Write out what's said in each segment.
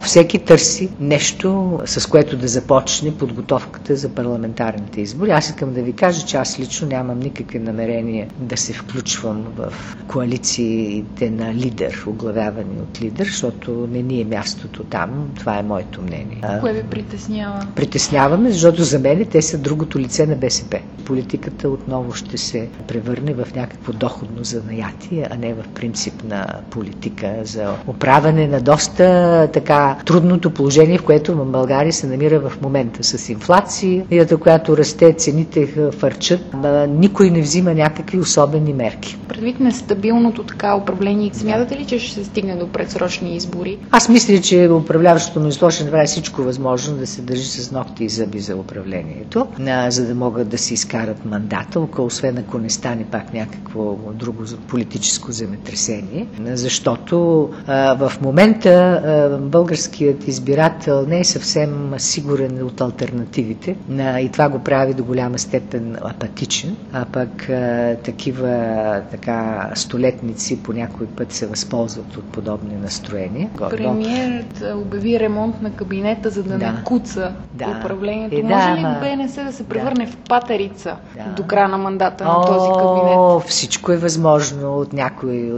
всеки търси нещо, с което да започне подготовката за парламентарните избори. Аз искам да ви кажа, че аз лично нямам никакви намерения да се включвам в коалициите на лидер, оглавявани от лидер, защото не ни е мястото там. Това е моето мнение. Кое ви притеснява? Притесняваме, защото за мен те са другото лице на БСП. Политиката отново ще се превърне в някакво доходно занаятие, а не в принципна политика за оправяне на доста така трудното положение, в което в България се намира в момента с инфлацията, която расте, цените фърчат, никой не взима някакви особени мерки. Предвид нестабилното така управление, смятате ли, че ще се стигне до предсрочни избори? Аз мисля, че управляващото мнозинство ще направи всичко възможно да се държи с ногти и зъби за управлението, за да могат да си изкарат мандата, освен ако не стане пак някакво друго политическо земетресение, защото в момента българският избирател не е съвсем сигурен от алтернативите и това го прави до голяма степен апатичен, а пък такива столетници по някой път се възползват от подобни настроения. Премиерът обяви ремонт на кабинета, за да не куца управлението. Може ли БНС да се превърне в патерица до края на мандата на този кабинет? Всичко е възможно от някои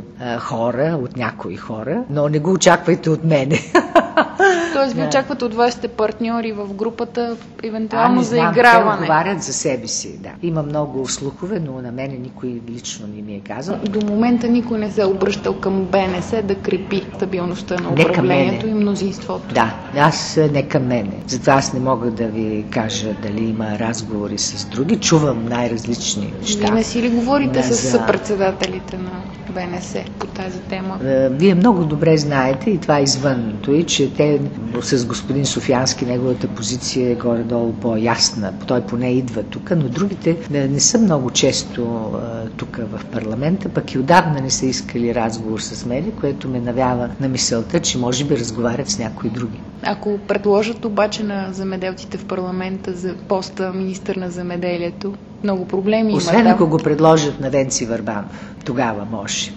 хора, но не го очаквайте от мене. Тоест ви очаквате от вашите партньори в групата евентуално заиграване? Те отговарят за себе си, да. Има много слухове, но на мене никой лично не ми е казал. До момента никой не се е обръщал към БНС да крепи стабилността на управлението и мнозинството. Да, не към мене. Затова аз не мога да ви кажа дали има разговори с други. Чувам най-различни неща. Вие не си ли говорите с съпредседателите на БНС по тази тема? Вие много добре знаете, и това е извънното, и че те с господин Софиянски, неговата позиция е горе-долу по-ясна. Той поне идва тук, но другите не са много често тук в парламента, пък и отдавна не са искали разговор с мен, което ме навява на мисълта, че може би разговарят с някои други. Ако предложат обаче на земеделците в парламента за поста министър на земеделието, много проблеми има. Освен ако го предложат на Венци Върбанов, тогава може.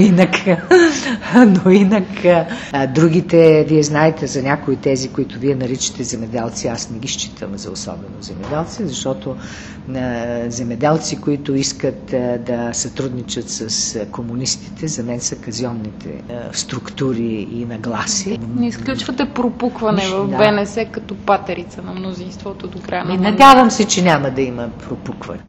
Но инак другите, вие знаете за някои тези, които вие наричате земеделци, аз не ги считам за особено земеделци, защото земеделци, които искат да сътрудничат с комунистите, за мен са казионните структури и нагласи. Не изключвате пропукване в БНС като патерица на мнозинството до края на мандата? Надявам се, че няма да има пропукване.